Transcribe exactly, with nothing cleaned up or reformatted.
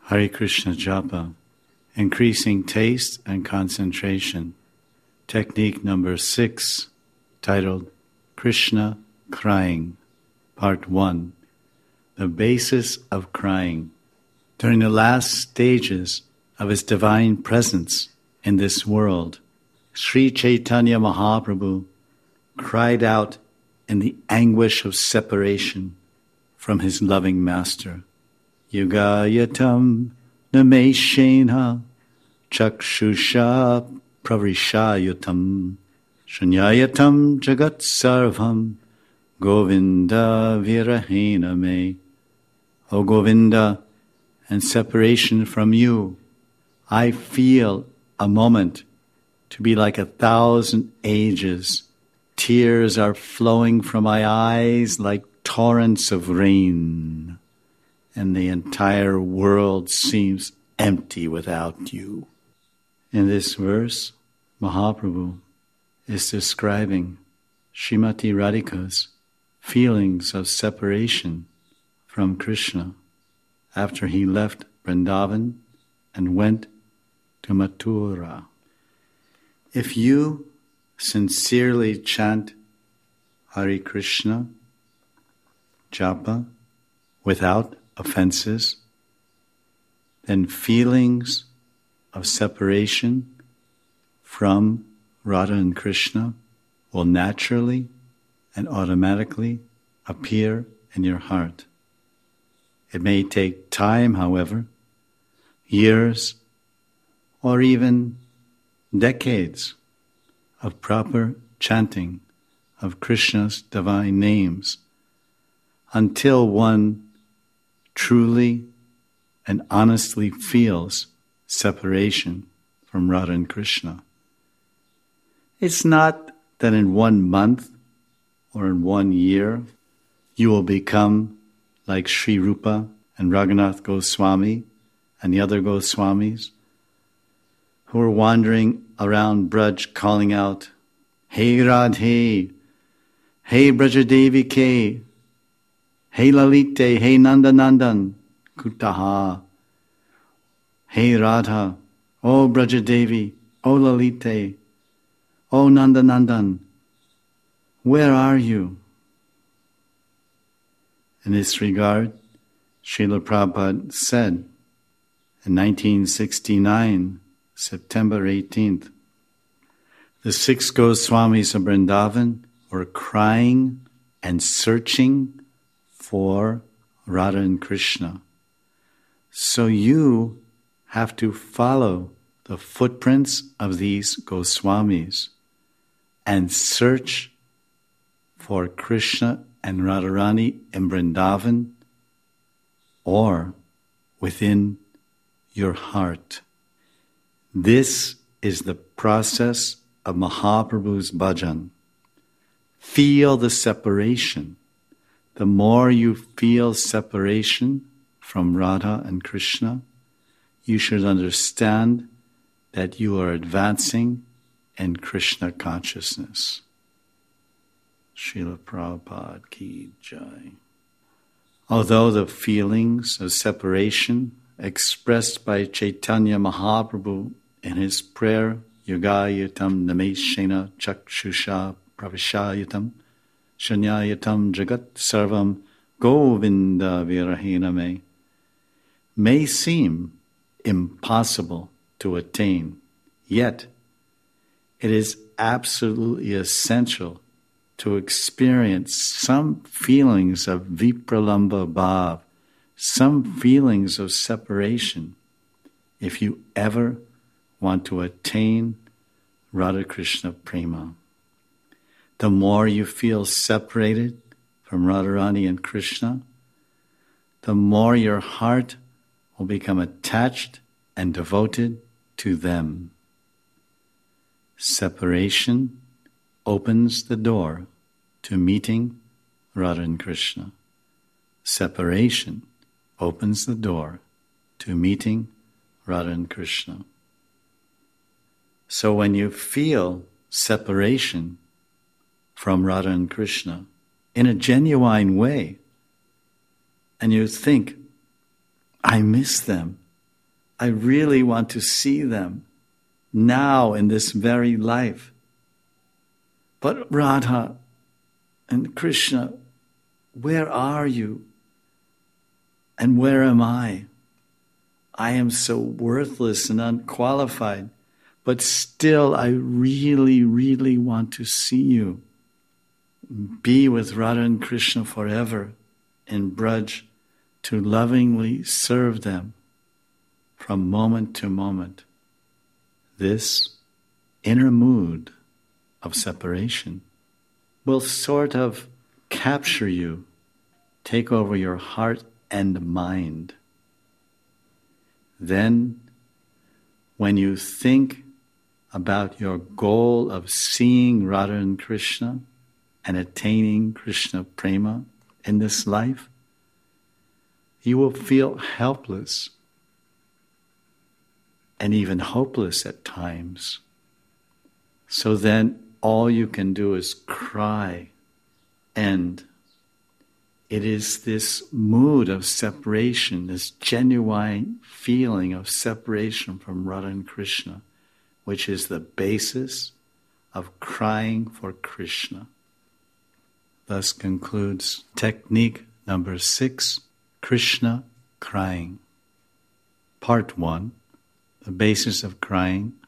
Hare Krishna Japa, increasing taste and concentration. Technique number six, titled Krishna Crying, Part one, the basis of crying. During the last stages of His divine presence in this world, Sri Chaitanya Mahaprabhu cried out in the anguish of separation from His loving Master. Yugayatam nameshena chakshusha pravishayatam shanyayatam jagat sarvam Govinda virahena me. O Govinda, in separation from you, I feel a moment to be like a thousand ages. Tears are flowing from my eyes like torrents of rain, and the entire world seems empty without you. In this verse, Mahaprabhu is describing Srimati Radhika's feelings of separation from Krishna after he left Vrindavan and went to Mathura. If you sincerely chant Hare Krishna Japa without offenses, then feelings of separation from Radha and Krishna will naturally and automatically appear in your heart. It may take time, however, years or even decades of proper chanting of Krishna's divine names until one truly and honestly feels separation from Radha and Krishna. It's not that in one month or in one year you will become like Sri Rupa and Raghunath Goswami and the other Goswamis who are wandering around Braj calling out, Hey Radhe, Hey Brajadevi Ke, Hey Lalite, Hey Nandanandan, Kutaha, Hey Radha, O Brajadevi, O Lalite, O Nandanandan, where are you? In this regard, Srila Prabhupada said in nineteen sixty-nine, September eighteenth, the six Goswamis of Vrindavan were crying and searching for Radha and Krishna. So you have to follow the footprints of these Goswamis and search for Krishna and Radharani in Vrindavan or within your heart. This is the process of Mahaprabhu's bhajan. Feel the separation. The more you feel separation from Radha and Krishna, you should understand that you are advancing in Krishna consciousness. Srila Prabhupada Ki Jai. Although the feelings of separation expressed by Chaitanya Mahaprabhu in his prayer, Yugayatam nameshena chakshusha pravishayatam shanyayatam jagat sarvam Govinda virahena me, may seem impossible to attain, yet it is absolutely essential to experience some feelings of vipralamba bhav, some feelings of separation, if you ever want to attain Radha Krishna Prema. The more you feel separated from Radharani and Krishna, the more your heart will become attached and devoted to them. Separation opens the door to meeting Radha and Krishna. Separation opens the door to meeting Radha and Krishna. So when you feel separation from Radha and Krishna in a genuine way, and you think, I miss them, I really want to see them now in this very life. But Radha and Krishna, where are you? And where am I? I am so worthless and unqualified, but still I really, really want to see you. Be with Radha and Krishna forever in Braj, to lovingly serve them from moment to moment. This inner mood of separation will sort of capture you, take over your heart and mind. Then, when you think about your goal of seeing Radha and Krishna and attaining Krishna Prema in this life, you will feel helpless and even hopeless at times. So then all you can do is cry, and it is this mood of separation, this genuine feeling of separation from Radha and Krishna, which is the basis of crying for Krishna. Thus concludes technique number six, Krishna crying. Part one, the basis of crying.